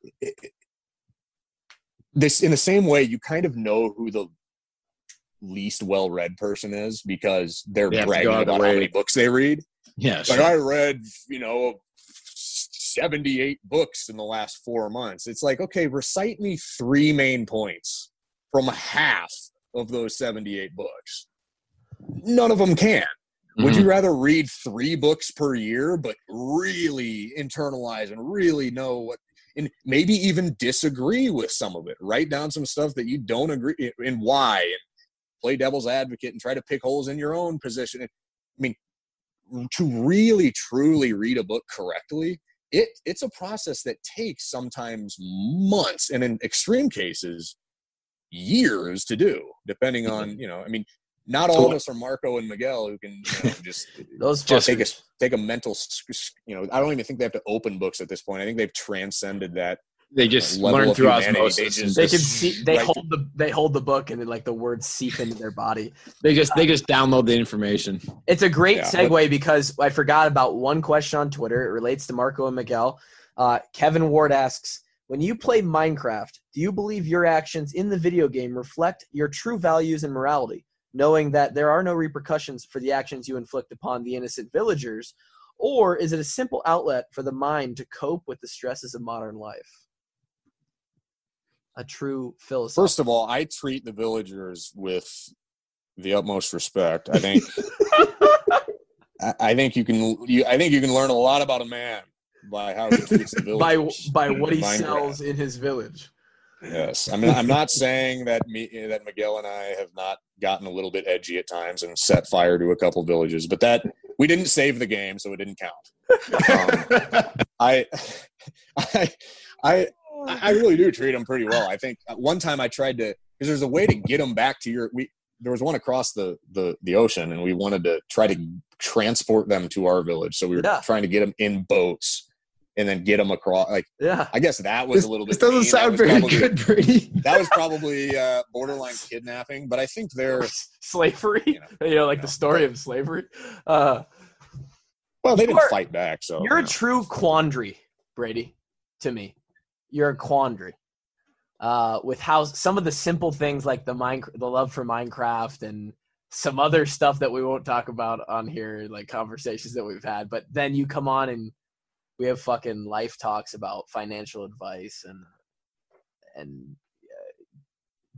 This, in the same way, you kind of know who the least well-read person is because they're They have to bragging go out of about their how way. many books they read. Yeah. Like, Sure. I read, you know, seventy-eight books in the last four months. It's like, okay, recite me three main points from half of those seventy-eight books. None of them can. Mm-hmm. Would you rather read three books per year, but really internalize and really know what, and maybe even disagree with some of it? Write down some stuff that you don't agree and why, and play devil's advocate and try to pick holes in your own position. I mean, to really, truly read a book correctly, it it's a process that takes sometimes months, and in extreme cases, years to do, depending on, you know, I mean, not all of us are Marco and Miguel who can, you know, just Those just take a fuckers. take a mental, you know, I don't even think they have to open books at this point. I think they've transcended that. They just level learn of through humanity. osmosis. They They just- They can see. They Right. hold the. They hold the book, and then like the words seep into their body. They just they just download the information. It's a great Yeah, segue because I forgot about one question on Twitter. It relates to Marco and Miguel. Uh, Kevin Ward asks, when you play Minecraft, do you believe your actions in the video game reflect your true values and morality, knowing that there are no repercussions for the actions you inflict upon the innocent villagers? Or is it a simple outlet for the mind to cope with the stresses of modern life? A true philosophy. First of all, I treat the villagers with the utmost respect. I think I, I think you can you, I think you can learn a lot about a man by how he treats the by villagers. by what he in Minecraft. sells in his village. Yes, I mean, I'm not saying that me that Miguel and I have not gotten a little bit edgy at times and set fire to a couple villages, but that we didn't save the game, so it didn't count. Um, I, I, I, I really do treat them pretty well. I think one time I tried to, because there's a way to get them back to your. We there was one across the the the ocean, and we wanted to try to transport them to our village. So we were Yeah. trying to get them in boats and then get them across. Like, Yeah. I guess that was This, a little this bit. doesn't mean. That sound was very probably- good, Brady. That was probably uh, borderline kidnapping, but I think they're Slavery. You You know, know, like you the know, story of slavery. Uh, well, they You didn't are- fight back, so You're you a know. true quandary, Brady, to me. You're a quandary. Uh, with how some of the simple things like the mine, the love for Minecraft and some other stuff that we won't talk about on here, like conversations that we've had. But then you come on and we have fucking life talks about financial advice and and uh,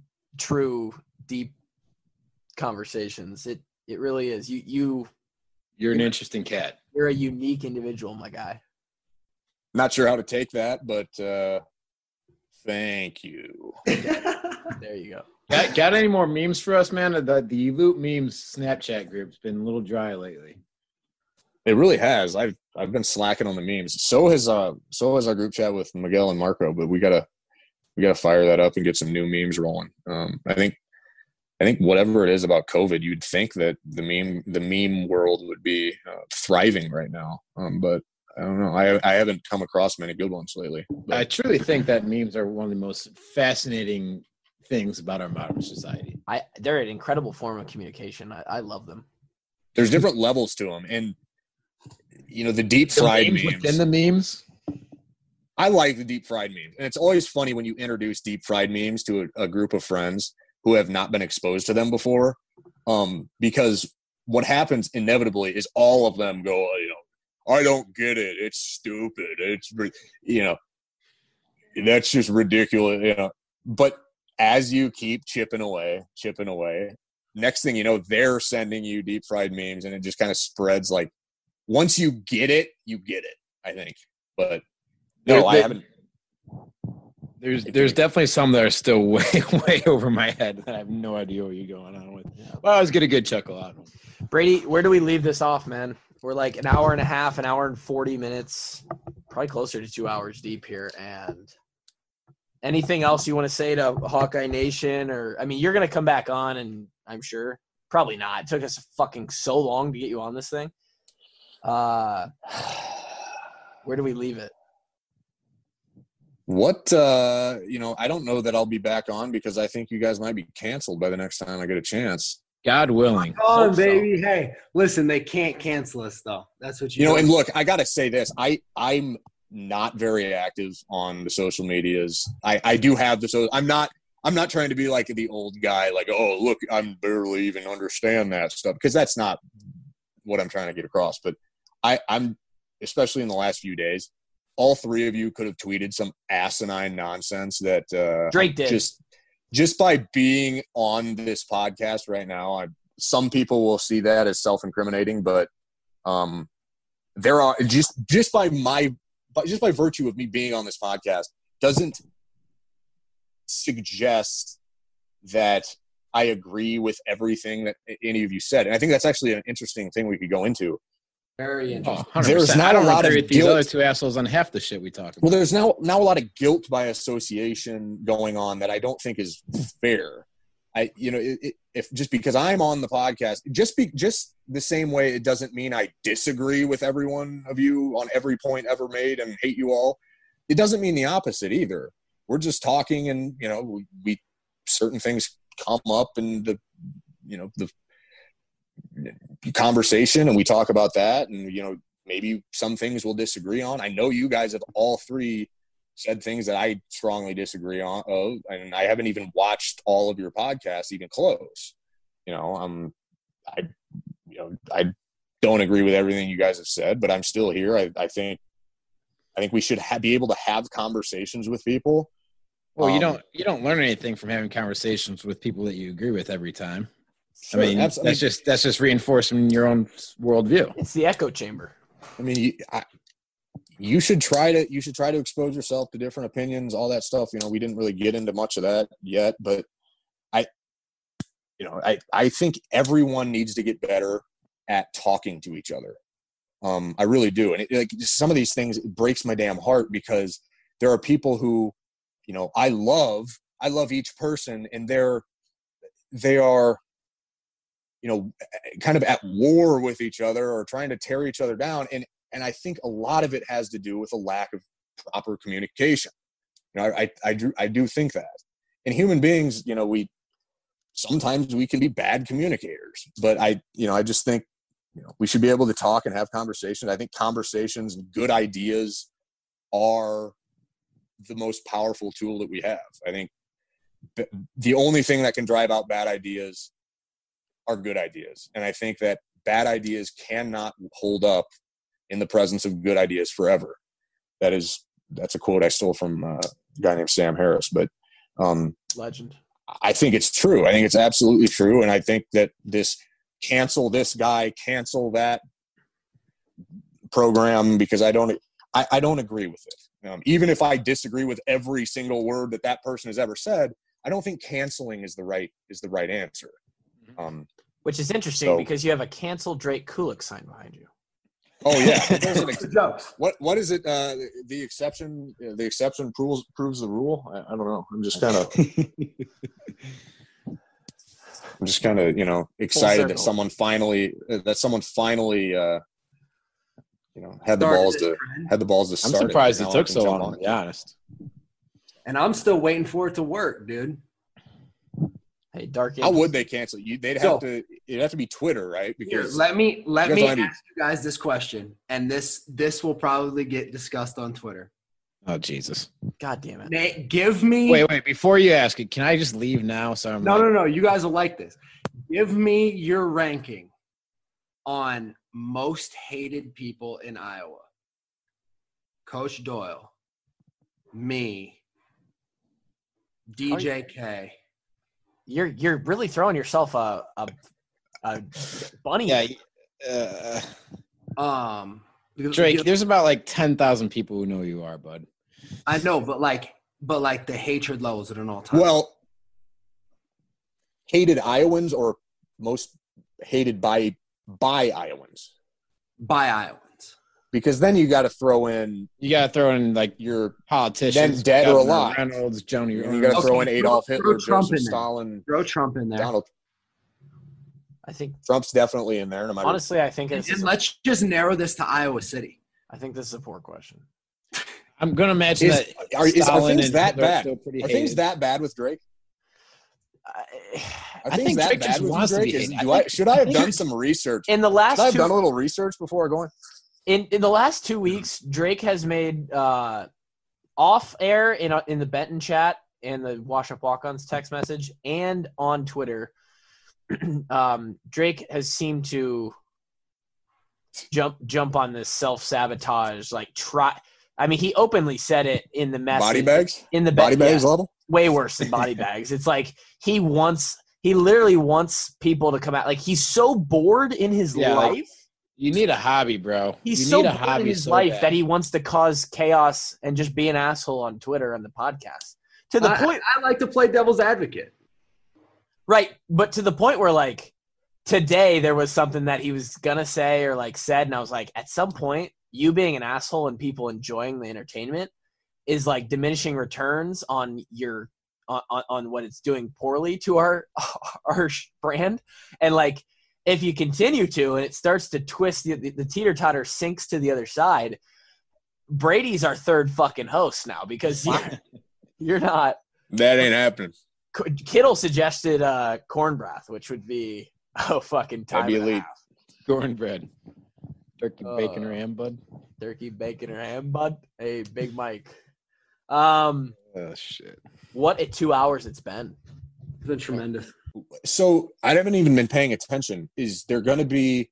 true deep conversations. It it really is. You you You're an interesting cat. You're a unique individual, my guy. Not sure how to take that, but uh, thank you. There you go. Got, got any more memes for us, man? The, the Loot Memes Snapchat group's been a little dry lately. It really has. I've I've been slacking on the memes. So has uh so has our group chat with Miguel and Marco, but we gotta we gotta fire that up and get some new memes rolling. Um, I think I think whatever it is about COVID, you'd think that the meme the meme world would be uh, thriving right now. Um, but I don't know. I I haven't come across many good ones lately. But. I truly think that memes are one of the most fascinating things about our modern society. I they're an incredible form of communication. I, I love them. There's different levels to them, and you know the deep fried the memes, memes. Within the memes, I like the deep fried memes, and it's always funny when you introduce deep fried memes to a, a group of friends who have not been exposed to them before, um, because what happens inevitably is all of them go, you know, I don't get it. It's stupid. It's you know, that's just ridiculous. You know, but as you keep chipping away, chipping away, next thing you know, they're sending you deep fried memes, and it just kind of spreads. Like once you get it, you get it. I think, but no, There- I there- haven't. there's there's definitely some that are still way way over my head that I have no idea what you're going on with. Well, I was getting a good chuckle out of them. Brady, where do we leave this off, man? We're like an hour and a half, an hour and forty minutes, probably closer to two hours deep here. And anything else you want to say to Hawkeye Nation? Or, I mean, you're going to come back on, and I'm sure. Probably not. It took us fucking so long to get you on this thing. Uh, where do we leave it? What, uh, you know, I don't know that I'll be back on because I think you guys might be canceled by the next time I get a chance. God willing. Come on, Hope so. baby. Hey, listen, they can't cancel us, though. That's what you, You know, do. and look, I got to say this. I, I'm not very active on the social medias. I, I do have the, so I'm not, I'm not trying to be like the old guy, like, oh, look, I'm barely even understand that stuff. Because that's not what I'm trying to get across. But I, I'm, especially in the last few days, all three of you could have tweeted some asinine nonsense that uh, Drake did. Just, just by being on this podcast right now, I, some people will see that as self-incriminating, but um, there are just just by my, but just by virtue of me being on this podcast, doesn't suggest that I agree with everything that any of you said. And I think that's actually an interesting thing we could go into. Very Oh, interesting. one hundred percent. There's not I don't a lot agree of with these guilt. other two assholes on half the shit we talk about. Well, there's now now a lot of guilt by association going on that I don't think is fair. I, you know, it, it, if just because I'm on the podcast, just be just the same way, it doesn't mean I disagree with every one of you on every point ever made and hate you all. It doesn't mean the opposite either. We're just talking, and you know, we, we certain things come up in the, you know, the conversation, and we talk about that, and you know, maybe some things we'll disagree on. I know you guys have all three said things that I strongly disagree on of, and I haven't even watched all of your podcasts even close. You know, um, I, you know, I don't agree with everything you guys have said, but I'm still here. I, I think, I think we should ha- be able to have conversations with people. Well, you Um, don't you don't learn anything from having conversations with people that you agree with every time. Sure, I mean, abs- that's just that's just reinforcing your own worldview. It's the echo chamber. I mean, you, I, you should try to you should try to expose yourself to different opinions, all that stuff. You know, we didn't really get into much of that yet, but I, you know, I I think everyone needs to get better at talking to each other. Um, I really do, and it, like some of these things, it breaks my damn heart because there are people who, you know, I love. I love each person, and they're they are. you know, kind of at war with each other or trying to tear each other down. And, and I think a lot of it has to do with a lack of proper communication. You know, I, I do, I do think that. And human beings, you know, we, sometimes we can be bad communicators, but I, you know, I just think, you know, we should be able to talk and have conversations. I think conversations and good ideas are the most powerful tool that we have. I think the only thing that can drive out bad ideas are good ideas. And I think that bad ideas cannot hold up in the presence of good ideas forever. That is, that's a quote I stole from uh, a guy named Sam Harris, but um, Legend. I think it's true. I think it's absolutely true. And I think that this cancel this guy, cancel that program because I don't I, I don't agree with it. Um, even if I disagree with every single word that that person has ever said, I don't think canceling is the right is the right answer. Um, Which is interesting so, because you have a canceled Drake Kulik sign behind you. Oh yeah, There's an ex- Jokes. what what is it? Uh, the exception the exception proves proves the rule. I, I don't know. I'm just kind of I'm just kind of you know excited that circle. someone finally that someone finally uh, you know had the Started balls this to trend. had the balls to I'm start. surprised it. it Now I took can so jump long, on to it. be honest. And I'm still waiting for it to work, dude. Hey, Dark. How would they cancel you? They'd So- have to. It'd have to be Twitter, right? Here, Because let me let you guys me don't have ask you guys this question, and this this will probably get discussed on Twitter. Oh Jesus! God damn it. Nate, give me Wait, wait. Before you ask it, can I just leave now? So I'm no, like, no, no. You guys will like this. Give me your ranking on most hated people in Iowa. Coach Doyle, me, D J K. You're you're really throwing yourself a a, a bunny. yeah. Uh, Um, because- Drake, there's about like ten thousand people who know who you are, bud. I know, but like, but like the hatred levels at an all time. well, hated Iowans or most hated by by Iowans, by Iowans. because then you got to throw in You gotta throw in like your politicians, Then dead or Governor alive. Reynolds, Joni. you got to Okay, throw in throw- Adolf throw Hitler, Trump Joseph in there. Stalin, Throw Trump in there. Donald. I think Trump's definitely in there. No matter. honestly, I think And, this and is a, let's just narrow this to Iowa City. I think this is a poor question. I'm gonna imagine Is- that are- is- are Stalin things and that Hitler are bad? still pretty Are things hated. that bad with Drake? I, Are I things think that Drake bad just with wants to Drake? be Is- hated. do I I, think- should I I have think done it's- some research? in the Should last I have two done a little research before going? in in the last two weeks, Drake has made uh, off air in a, in the Benton chat and the Wash Up Walk-Ons text message and on Twitter. um, Drake has seemed to jump jump on this self sabotage. Like try, I mean, he openly said it in the message. Body bags? in the be- Body bags yeah, level? way worse than body bags. It's like he wants. He literally wants people to come out. Like he's so bored in his Yeah, like, life. You need a hobby, bro. He's you so need a bored hobby in his so life bad. that he wants to cause chaos and just be an asshole on Twitter and the podcast. To the I, point, I like to play devil's advocate. right? But to the point where, like, today there was something that he was gonna say or like said, and I was like, at some point, you being an asshole and people enjoying the entertainment is like diminishing returns on your on, on, on what it's doing poorly to our our brand, and like. If you continue to, and it starts to twist, the, the, the teeter-totter sinks to the other side, Brady's our third fucking host now because you're, you're not. That ain't happening. Kittle suggested uh, corn broth, which would be a fucking time That'd be and a elite. half. cornbread, turkey, Uh, bacon, or ham, bud. Turkey, bacon, or ham, bud. Hey, Big Mike. Um, Oh shit. what a two hours it's been. It's been tremendous. So I haven't even been paying attention. Is there going to be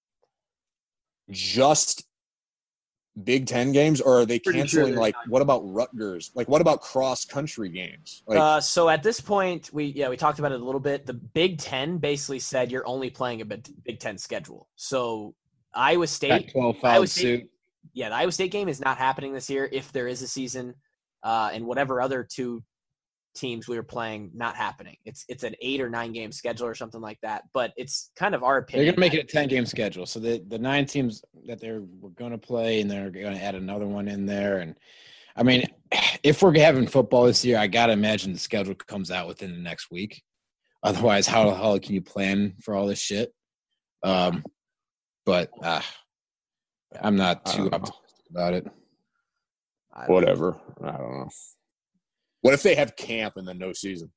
just Big Ten games, or are they Pretty sure canceling? there's Like, not. what about Rutgers? Like, what about cross country games? Like, uh, so at this point, we yeah we talked about it a little bit. The Big Ten basically said you're only playing a Big Big Ten schedule. So Iowa State, Pac twelve Iowa fouled State- suit. yeah, the Iowa State game is not happening this year if there is a season, uh, and whatever other two teams we were playing not happening. It's it's an eight or nine game schedule or something like that. But it's kind of our opinion. They're gonna make that- it a ten game schedule. So the the nine teams that they're we're gonna play, and they're gonna add another one in there. And I mean, if we're having football this year, I gotta imagine the schedule comes out within the next week. Otherwise, how the hell can you plan for all this shit? Um, but uh, I'm not I too don't know. optimistic about it. I don't- whatever. I don't know. What if they have camp and then no season?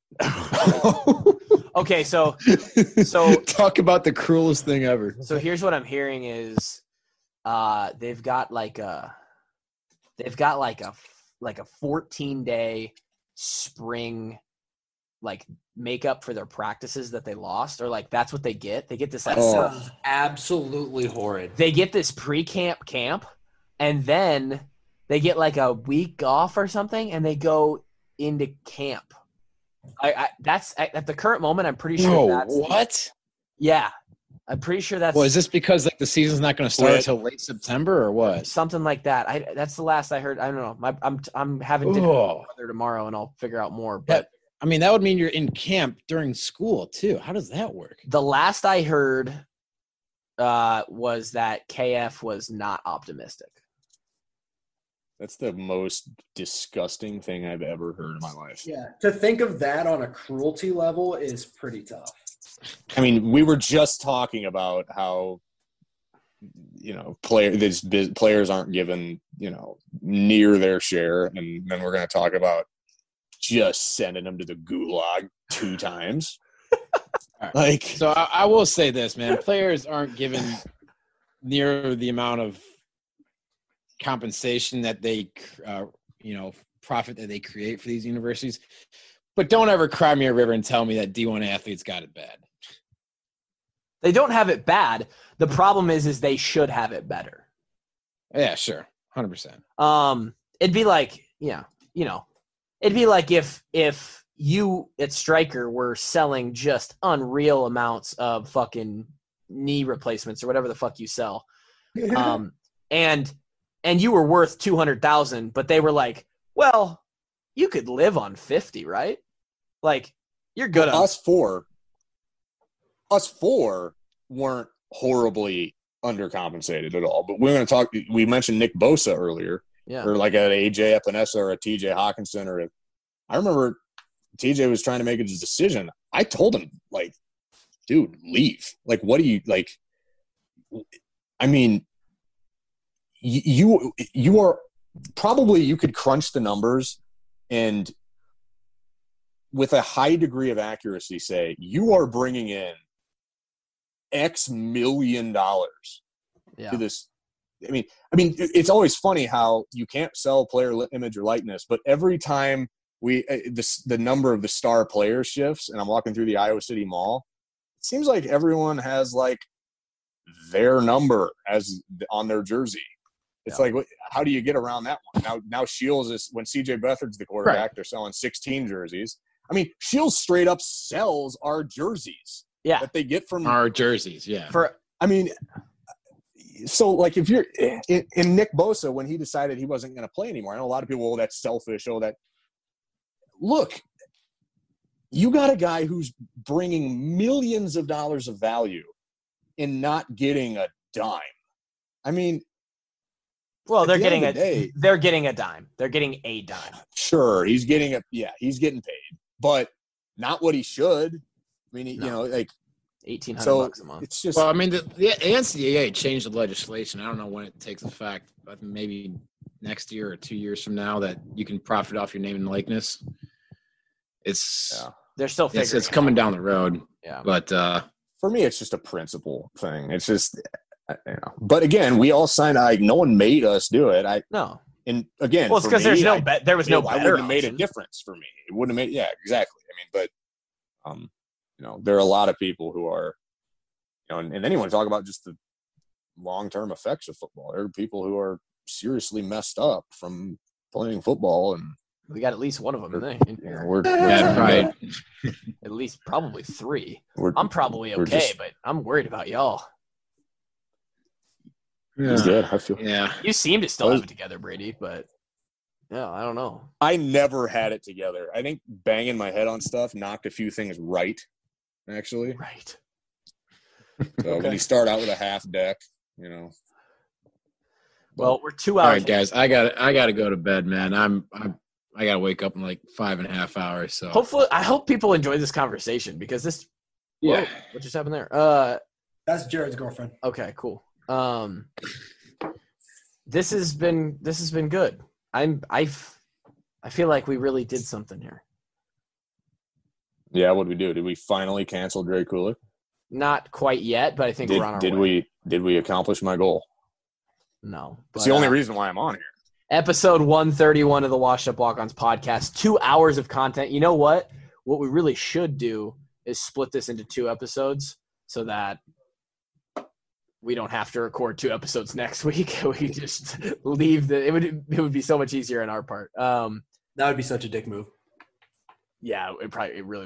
Okay, so so Talk about the cruelest thing ever. So here's what I'm hearing is uh they've got like a they've got like a like a fourteen day spring like makeup for their practices that they lost, or like that's what they get. They get this like, That Oh. sounds absolutely horrid. they get this pre-camp camp, and then they get like a week off or something, and they go into camp. I, I that's at, at the current moment I'm pretty sure No, that's what? yeah. I'm pretty sure that's Well, is this because like the season's not going to start Wait. until late September or what? something like that. I that's the last I heard. I don't know. My, I'm I'm having dinner Oh. with my brother tomorrow, and I'll figure out more. But That, I mean, that would mean you're in camp during school too. How does that work? the last I heard uh, was that K F was not optimistic. That's the most disgusting thing I've ever heard in my life. Yeah, to think of that on a cruelty level is pretty tough. I mean, we were just talking about how, you know, player these biz- players aren't given, you know, near their share, and then we're going to talk about just sending them to the gulag two times. Right. Like, So I, I will say this, man: players aren't given near the amount of compensation that they, uh, you know, profit that they create for these universities. But don't ever cry me a river and tell me that D one athletes got it bad. They don't have it bad. The problem is, is they should have it better. Yeah, sure, one hundred percent. Um, it'd be like, yeah, you know, it'd be like if if you at Stryker were selling just unreal amounts of fucking knee replacements or whatever the fuck you sell, um, and and you were worth two hundred thousand, but they were like, well, you could live on fifty, right? Like, you're good on us four, us four weren't horribly undercompensated at all. But we're going to talk. We mentioned Nick Bosa earlier, yeah. or like an A J Epinesa or a T J Hawkinson, or a, I remember T J was trying to make his decision. I told him, like, dude, leave. Like, what do you like? I mean, you you are probably you could crunch the numbers and with a high degree of accuracy say you are bringing in X million dollars Yeah. to this. I mean, I mean, it's always funny how you can't sell player image or likeness, but every time we uh, the the number of the star players shifts, and I'm walking through the Iowa City Mall, it seems like everyone has like their number as on their jersey. It's Yeah. like, what- how do you get around that one? Now, now Shields is when C J Beathard's the quarterback. They're selling sixteen jerseys. I mean, Shields straight up sells our jerseys Yeah. that they get from. Our jerseys, yeah. For I mean, so like if you're in, in Nick Bosa when he decided he wasn't going to play anymore, I know a lot of people, oh, that's selfish. Oh, that. Look, you got a guy who's bringing millions of dollars of value and not getting a dime. I mean. well, At they're the getting a end of the day- they're getting a dime. They're getting a dime. Sure, he's getting a yeah, he's getting paid, but not what he should. I mean, he, No. you know, like Eighteen hundred so bucks a month. it's just Well, I mean, the, the N C double A changed the legislation. I don't know when it takes effect, but maybe next year or two years from now that you can profit off your name and likeness. It's Yeah. They're still figuring. it's, it's it coming out. down the road, Yeah. but uh, for me, it's just a principle thing. It's just, uh, you know. But again, we all signed. Like no one made us do it. I No. and again, Well, it's for because there's me, no I- bet. There was no it- I better wouldn't have made a option. difference for me. It wouldn't have made. Yeah, exactly. I mean, but um, you know, there are a lot of people who are, you know, and, and then you want to talk about just the long-term effects of football. There are people who are seriously messed up from playing football, and We got at least one of them in, there, in you know, here. we're, we're yeah, trying right. to- At least probably three. we're, I'm probably We're okay, just- but I'm worried about y'all. it's good. I feel. Yeah, You seem to still I have was- it together, Brady, but yeah, I don't know. I never had it together. I think banging my head on stuff knocked a few things right, actually. Right. So when you start out with a half deck, you know. Well, we're two all hours. right, guys. I got I got to go to bed, man. I'm I'm I got to wake up in like five and a half hours. So Hopefully, I hope people enjoy this conversation because this. yeah. Whoa, what just happened there? Uh, That's Jared's girlfriend. okay, cool. Um, this has been this has been good. I'm I I feel like we really did something here. Yeah, what did we do? Did we finally cancel Dre Kulik? Not quite yet, but I think Did, we're on our did way. we did we accomplish my goal? No, It's but, the only uh, reason why I'm on here. Episode one thirty-one of the Washed Up Walk-Ons podcast. Two hours of content. You know what? What we really should do is split this into two episodes so that we don't have to record two episodes next week. We just leave the. It would it would be so much easier on our part. Um, That would be such a dick move. yeah, it probably it really would.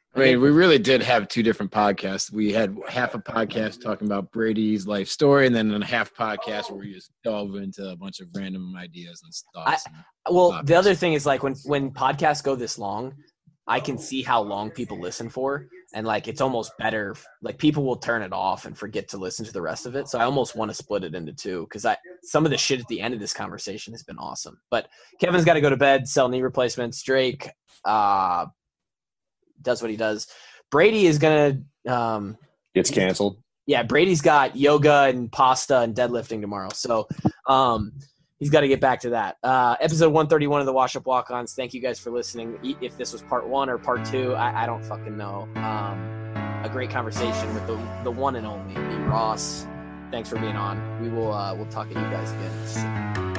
I mean, we really did have two different podcasts. We had half a podcast talking about Brady's life story, and then a half podcast where we just delve into a bunch of random ideas and stuff. I, well, the other thing is like when when podcasts go this long, I can see how long people listen for, and like it's almost better. Like people will turn it off and forget to listen to the rest of it. So I almost want to split it into two because I some of the shit at the end of this conversation has been awesome. But Kevin's got to go to bed, sell knee replacements. Drake uh, does what he does. Brady is gonna um, gets canceled. Yeah, Brady's got yoga and pasta and deadlifting tomorrow. So. Um, He's got to get back to that. Uh, episode one thirty-one of the Wash Up Walk-Ons. Thank you guys for listening. If this was part one or part two, I, I don't fucking know. Um, a great conversation with the the one and only me, Ross. Thanks for being on. We will uh, we'll talk to you guys again soon.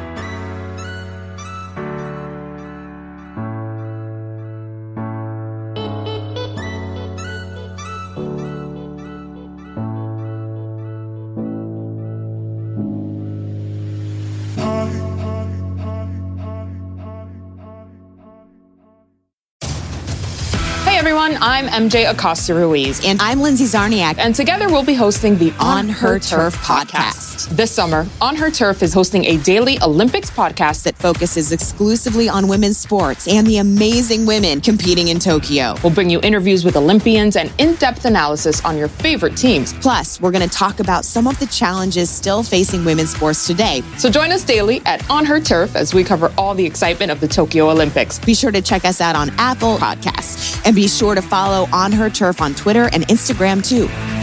everyone. I'm M J Acosta Ruiz. And I'm Lindsay Zarniak. And together we'll be hosting the On, On Her, Her Turf, Turf podcast. podcast. This summer, On Her Turf is hosting a daily Olympics podcast that focuses exclusively on women's sports and the amazing women competing in Tokyo. We'll bring you interviews with Olympians and in-depth analysis on your favorite teams. Plus, we're going to talk about some of the challenges still facing women's sports today. So join us daily at On Her Turf as we cover all the excitement of the Tokyo Olympics. Be sure to check us out on Apple Podcasts and be sure to follow On Her Turf on Twitter and Instagram too.